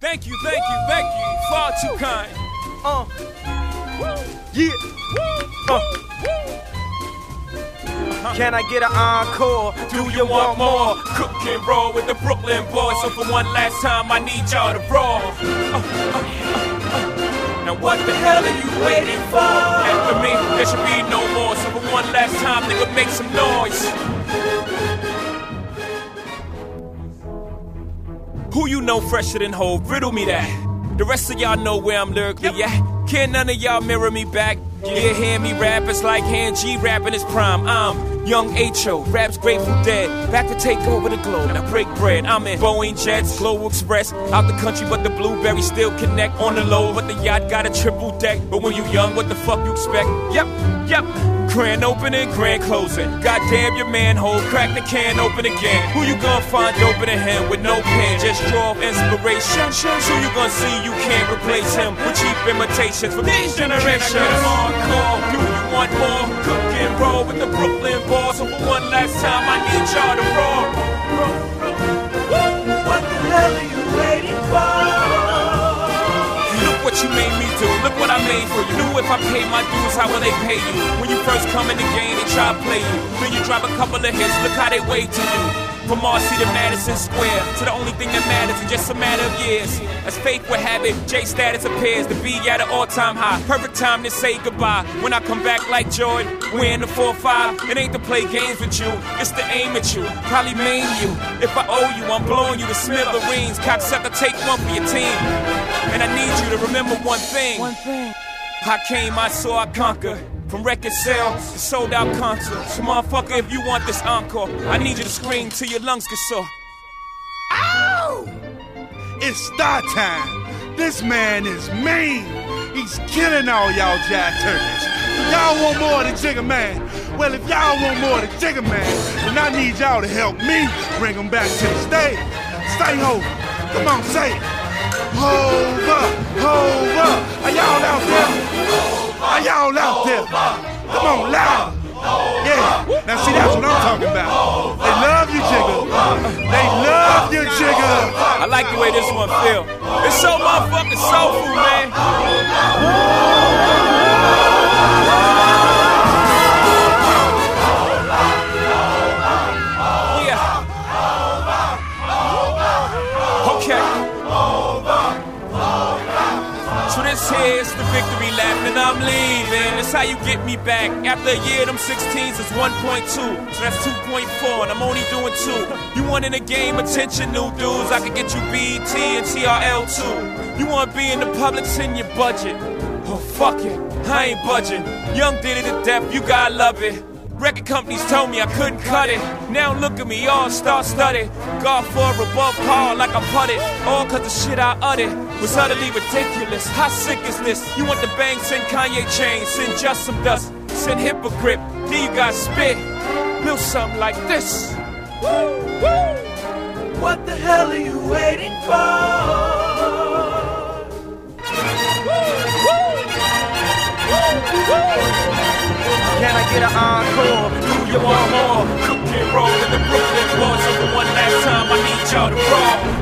Thank you. Far too kind. Yeah. Can I get an encore? Do you want more? Cook and roll with the Brooklyn boys. So for one last time, I need y'all to roll. Now what the hell are you waiting for? After me, there should be no more. So for one last time, nigga, make some noise. Who you know fresher than Hov? Riddle me that. The rest of y'all know where I'm lyrically at. Can't none of y'all mirror me back. Yeah, hear me rap, it's like hand G rapping his prime. I'm Young H.O., raps Grateful Dead, back to take over the globe. Now break bread, I'm in Boeing Jets, Global Express, out the country, but the blueberries still connect on the low. But the yacht got a triple deck. But when you young, what the fuck you expect? Yep. Grand opening, grand closing. Goddamn your manhole, crack the can open again. Who you gonna find open in him with no pen? Just draw off inspiration. So you gonna see you can't replace him with cheap imitations from these generations. Encore, do you want more? Cook and roll with the Brooklyn boys. So for one last time, I need y'all to roll. What the hell are you waiting for? What you made me do, look what I made for you. Knew if I paid my dues, how will they pay you? When you first come in the game, they try to play you. Then you drop a couple of hits, look how they wait to you. From Marcy to Madison Square, to the only thing that matters in just a matter of years. As fate would have it, J status appears to be at an all-time high. Perfect time to say goodbye. When I come back like Jordan, we're in the 4-5. It ain't to play games with you, it's to aim at you. Probably maim you. If I owe you, I'm blowing you to smithereens. Cocksucker, take one for your team. And I need you to remember one thing. I came, I saw, I conquered. From record sales to sold out concerts. So motherfucker, if you want this encore, I need you to scream till your lungs get sore. Ow! It's star time. This man is mean. He's killing all y'all jive turkeys. So y'all want more than Jigga Man? Well, if y'all want more than Jigga Man, then I need y'all to help me bring him back to the stage. Say Hov. Come on, say it. Hov up, Hov up. Are y'all out there? Are y'all out there? Come on, loud. Yeah. Now see, that's what I'm talking about. They love you, Jigga. They love you, Jigga. I like the way this one feel. It's so motherfucking soulful, man. So this here is the victory lap, and I'm leaving. That's how you get me back. After a year, them 16s is 1.2. So that's 2.4, and I'm only doing 2. You want in the game, attention, new dudes. I can get you BET and TRL too. You want to be in the public, send your budget. Oh, fuck it, I ain't budging. Young did it to death, you gotta love it. Record companies told me I couldn't cut it. Now look at me, all star-studded. God for above par like I putted. All cause the shit I uttered was utterly ridiculous. How sick is this? You want the bang, send Kanye chains, send just some dust, send hypocrite. Then you got spit. Build something like this. Woo, woo. What the hell are you waiting for? Can I get an encore? Do you want more? Cook and roll in the Brooklyn boys. So for one last time, I need y'all to roll.